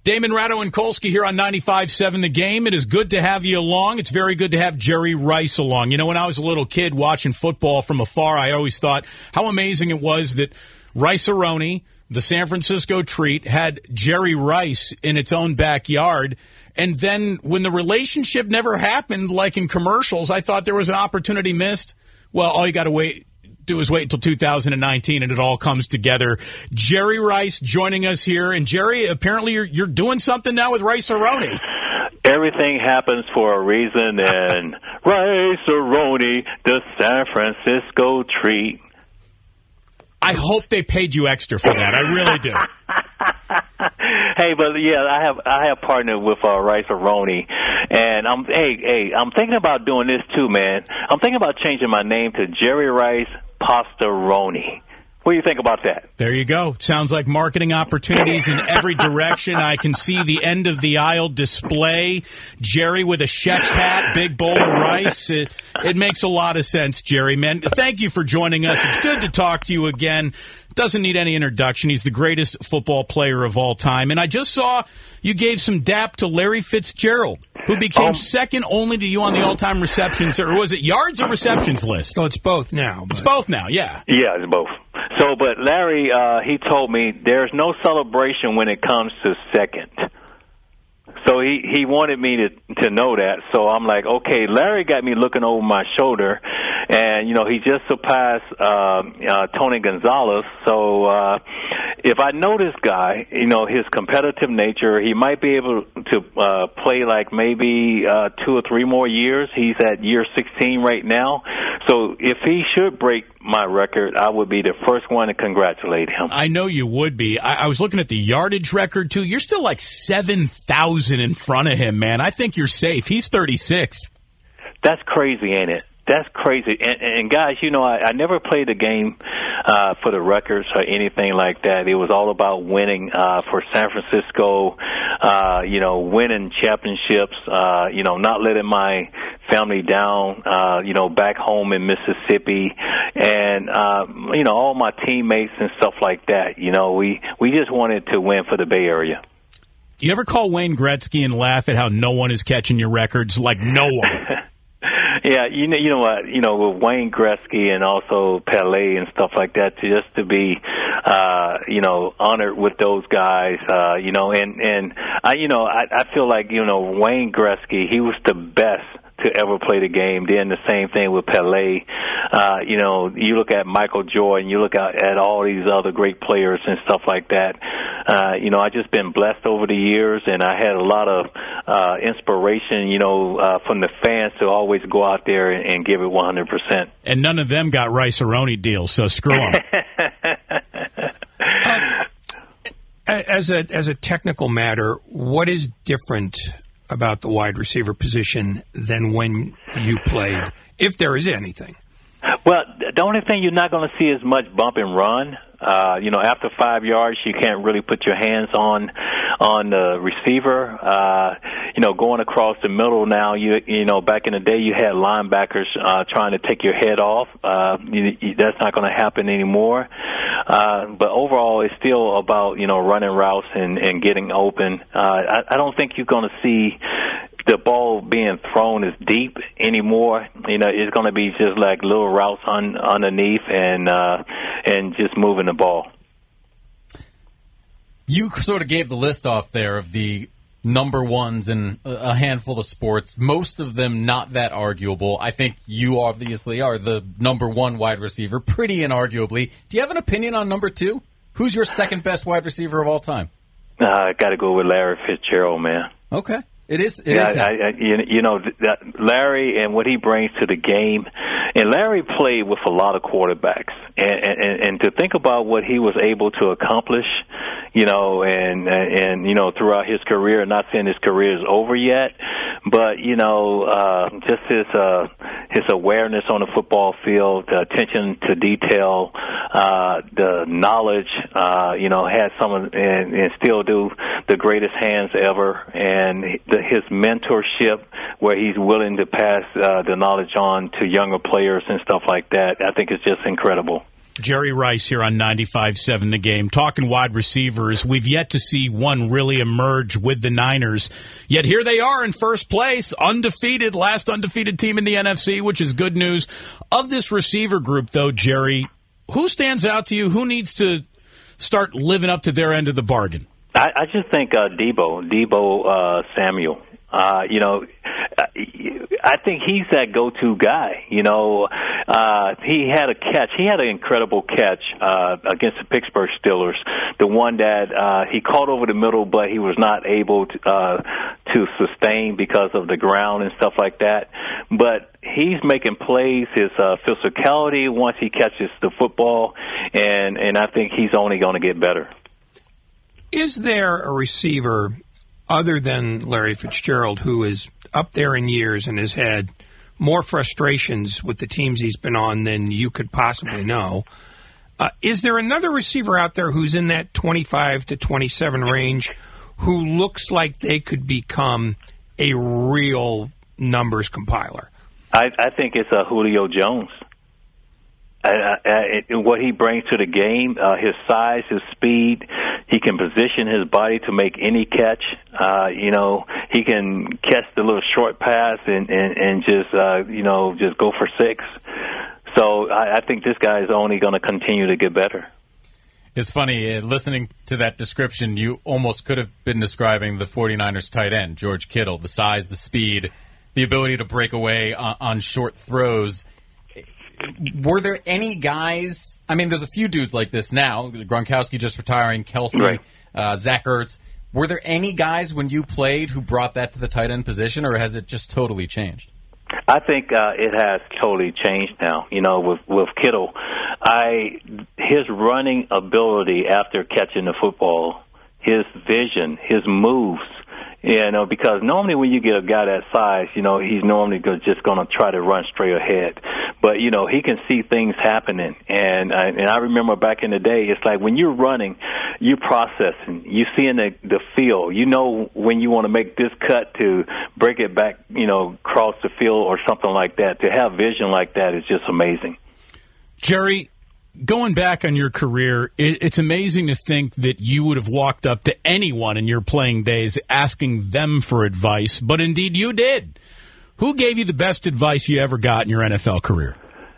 Damon Ratto and Kolsky here on 95.7 The Game. It is good to have you along. It's very good to have Jerry Rice along. You know, when I was a little kid watching football from afar, I always thought how amazing it was that Rice-A-Roni, the San Francisco Treat, had Jerry Rice in its own backyard. And then when the relationship never happened, like in commercials, I thought there was an opportunity missed. Well, all you got to do is wait until 2019 and it all comes together. Jerry Rice joining us here. And Jerry, apparently you're doing something now with Rice-A-Roni. Everything happens for a reason, and Rice-A-Roni, the San Francisco Treat. I hope they paid you extra for that. I really do. Hey, but yeah, I have partnered with Rice-A-Roni, and I'm thinking about doing this too, man. I'm thinking about changing my name to Jerry Rice Pasta-Roni. What do you think about that? There you go. Sounds like marketing opportunities in every direction. I can see the end of the aisle display. Jerry with a chef's hat, big bowl of rice. It makes a lot of sense, Jerry, man. Thank you for joining us. It's good to talk to you again. Doesn't need any introduction. He's the greatest football player of all time. And I just saw you gave some dap to Larry Fitzgerald, who became second only to you on the all-time receptions, or was it yards or receptions list? Oh, it's both now. It's both now, yeah. Yeah, it's both. So, but Larry, he told me there's no celebration when it comes to second. So he wanted me to know that. So I'm like, okay, Larry got me looking over my shoulder, and, you know, he just surpassed Tony Gonzalez. So if I know this guy, you know, his competitive nature, he might be able to play like maybe 2 or 3 more years. He's at year 16 right now. So if he should break my record, I would be the first one to congratulate him. I know you would be. I was looking at the yardage record, too. You're still like 7,000 in front of him, man. I think you're safe. He's 36. That's crazy, ain't it? That's crazy. And guys, you know, I never played a game for the records or anything like that. It was all about winning for San Francisco, you know, winning championships, you know, not letting my family down, you know, back home in Mississippi, and, you know, all my teammates and stuff like that. You know, we just wanted to win for the Bay Area. Do you ever call Wayne Gretzky and laugh at how no one is catching your records? Like no one. Yeah, you know what? You know, with Wayne Gretzky and also Pelé and stuff like that, just to be, you know, honored with those guys, you know, and I, you know, I feel like, you know, Wayne Gretzky, he was the best to ever play the game. Then the same thing with Pelé. You know, you look at Michael Jordan, you look at all these other great players and stuff like that. You know, I've just been blessed over the years, and I had a lot of inspiration, you know, from the fans to always go out there and give it 100%. And none of them got Rice-A-Roni deals, so screw them. As a technical matter, what is different about the wide receiver position than when you played, if there is anything? Well, the only thing you're not going to see is much bump and run. You know, after 5 yards, you can't really put your hands on the receiver. You know, going across the middle now, you know, back in the day, you had linebackers trying to take your head off. That's not going to happen anymore. But overall, it's still about, you know, running routes and getting open. I don't think you're going to see the ball being thrown as deep anymore. You know, it's going to be just like little routes underneath and just moving the ball. You sort of gave the list off there of the number ones in a handful of sports, most of them not that arguable. I think you obviously are the number one wide receiver, pretty inarguably. Do you have an opinion on number two? Who's your second best wide receiver of all time? I got to go with Larry Fitzgerald, man. Okay. It is. You know, Larry and what he brings to the game. And Larry played with a lot of quarterbacks. And to think about what he was able to accomplish, you know, and you know, throughout his career, not saying his career is over yet, but, you know, just his awareness on the football field, the attention to detail, the knowledge, you know, had some of, and still do the greatest hands ever, and his mentorship where he's willing to pass the knowledge on to younger players and stuff like that, I think is just incredible. Jerry Rice here on 95.7 The Game. Talking wide receivers, we've yet to see one really emerge with the Niners. Yet here they are in first place, undefeated, last undefeated team in the NFC, which is good news. Of this receiver group, though, Jerry, who stands out to you? Who needs to start living up to their end of the bargain? I just think Deebo Samuel. I think he's that go-to guy. He had a catch. He had an incredible catch against the Pittsburgh Steelers. The one that he caught over the middle, but he was not able to sustain because of the ground and stuff like that. But he's making plays. His physicality once he catches the football, and I think he's only going to get better. Is there a receiver other than Larry Fitzgerald who is up there in years and has had more frustrations with the teams he's been on than you could possibly know? Is there another receiver out there who's in that 25 to 27 range who looks like they could become a real numbers compiler? I think it's Julio Jones. What he brings to the game, his size, his speed, he can position his body to make any catch. He can catch the little short pass and just go for 6. So I think this guy is only going to continue to get better. It's funny, listening to that description, you almost could have been describing the 49ers tight end, George Kittle, the size, the speed, the ability to break away on short throws. Were there any guys? I mean, there's a few dudes like this now. Gronkowski just retiring, Kelsey, right. Zach Ertz. Were there any guys when you played who brought that to the tight end position, or has it just totally changed? I think it has totally changed now. With Kittle, his running ability after catching the football, his vision, his moves. Because normally when you get a guy that size, he's normally just going to try to run straight ahead. But, he can see things happening. And I remember back in the day, it's like when you're running, you're processing. You see in the field. When you want to make this cut to break it back, across the field or something like that. To have vision like that is just amazing. Jerry, going back on your career, it's amazing to think that you would have walked up to anyone in your playing days asking them for advice, but indeed you did. Who gave you the best advice you ever got in your NFL career?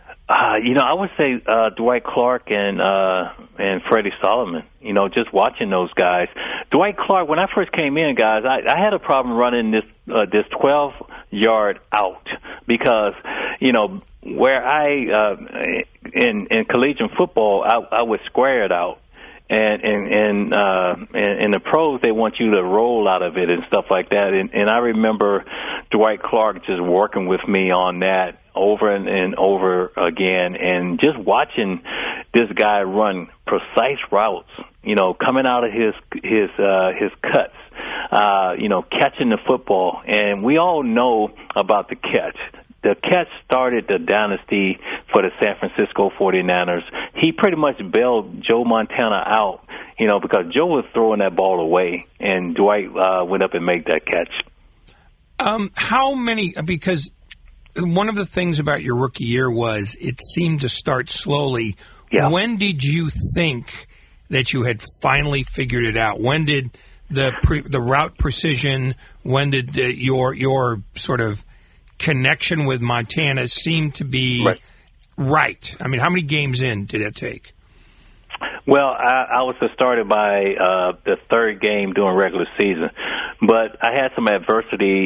I would say Dwight Clark and Freddie Solomon. Just watching those guys. Dwight Clark, when I first came in, guys, I had a problem running this 12-yard out because, where I in collegiate football, I would square it out, and in the pros they want you to roll out of it and stuff like that. And I remember Dwight Clark just working with me on that over and over again, and just watching this guy run precise routes. Coming out of his cuts, catching the football, and we all know about the catch. The catch started the dynasty for the San Francisco 49ers. He pretty much bailed Joe Montana out, because Joe was throwing that ball away, and Dwight went up and made that catch. How many? Because one of the things about your rookie year was it seemed to start slowly. Yeah. When did you think that you had finally figured it out? When did the route precision? When did your sort of connection with Montana seem to be right? I mean, how many games in did it take? Well, I was started by the third game during regular season, but I had some adversity,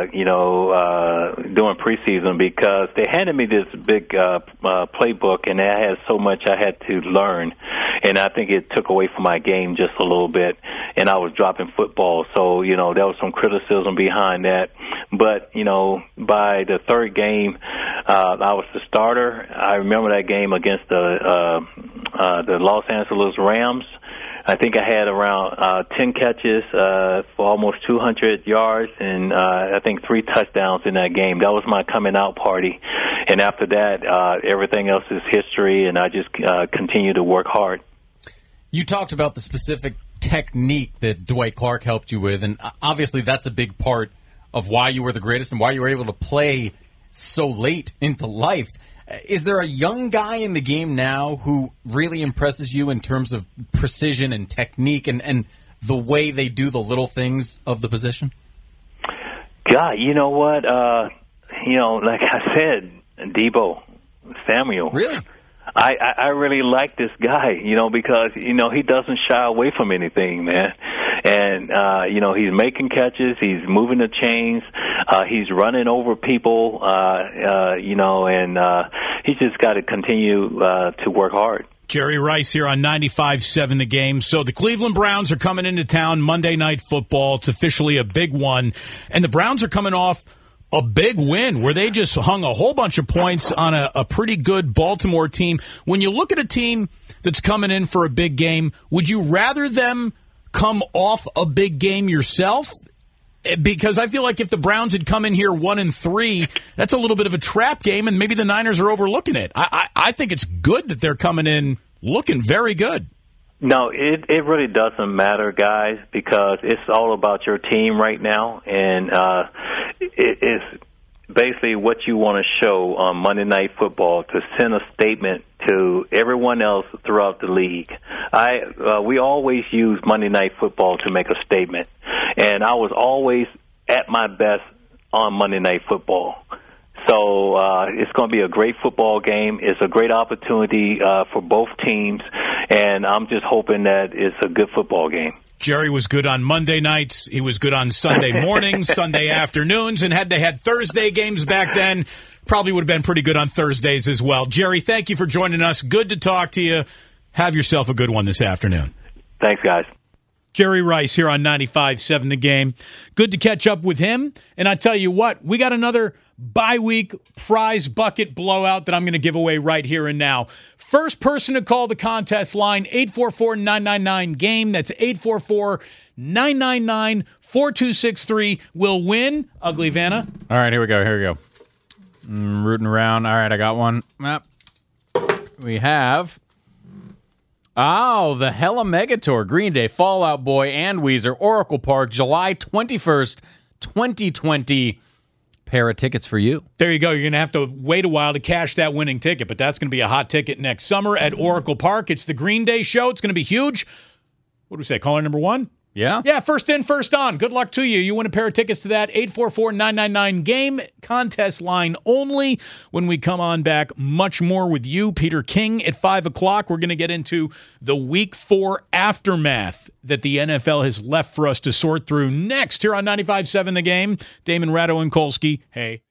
during preseason because they handed me this big playbook, and I had so much I had to learn, and I think it took away from my game just a little bit, and I was dropping football, so there was some criticism behind that. But by the third game, I was the starter. I remember that game against the Los Angeles Rams. I think I had around 10 catches for almost 200 yards, and I think 3 touchdowns in that game. That was my coming out party. And after that, everything else is history, and I just continue to work hard. You talked about the specific technique that Dwight Clark helped you with, and obviously that's a big part of why you were the greatest and why you were able to play so late into life. Is there a young guy in the game now who really impresses you in terms of precision and technique and the way they do the little things of the position? God, you know what? Like I said, Deebo Samuel. Really? I really like this guy, because, he doesn't shy away from anything, man. And, he's making catches, he's moving the chains, he's running over people, and he's just got to continue to work hard. Jerry Rice here on 95.7 The Game. So the Cleveland Browns are coming into town Monday Night Football. It's officially a big one. And the Browns are coming off a big win where they just hung a whole bunch of points on a pretty good Baltimore team. When you look at a team that's coming in for a big game, would you rather them come off a big game yourself? Because I feel like if the Browns had come in here 1-3, that's a little bit of a trap game, and maybe the Niners are overlooking it. I think it's good that they're coming in looking very good. No, it really doesn't matter, guys, because it's all about your team right now, and it's basically what you want to show on Monday Night Football to send a statement to everyone else throughout the league. We always use Monday Night Football to make a statement, and I was always at my best on Monday Night Football. So it's going to be a great football game. It's a great opportunity for both teams, and I'm just hoping that it's a good football game. Jerry was good on Monday nights. He was good on Sunday mornings, Sunday afternoons, and had they had Thursday games back then, probably would have been pretty good on Thursdays as well. Jerry, thank you for joining us. Good to talk to you. Have yourself a good one this afternoon. Thanks, guys. Jerry Rice here on 95.7 The Game. Good to catch up with him. And I tell you what, we got another bye-week prize bucket blowout that I'm going to give away right here and now. First person to call the contest line, 844-999-GAME. That's 844-999-4263 will win. Ugly Vanna. All right, here we go. Rooting around. All right, I got one. We have... the Hella Megatour, Green Day, Fall Out Boy, and Weezer, Oracle Park, July 21st, 2020. Pair of tickets for you. There you go. You're going to have to wait a while to cash that winning ticket, but that's going to be a hot ticket next summer at Oracle Park. It's the Green Day show. It's going to be huge. What do we say? Caller number one? Yeah? Yeah, first in, first on. Good luck to you. You win a pair of tickets to that 844-999-GAME contest line only. When we come on back, much more with you, Peter King, at 5 o'clock. We're going to get into the Week 4 aftermath that the NFL has left for us to sort through next here on 95.7 The Game. Damon Ratto and Kolsky. Hey.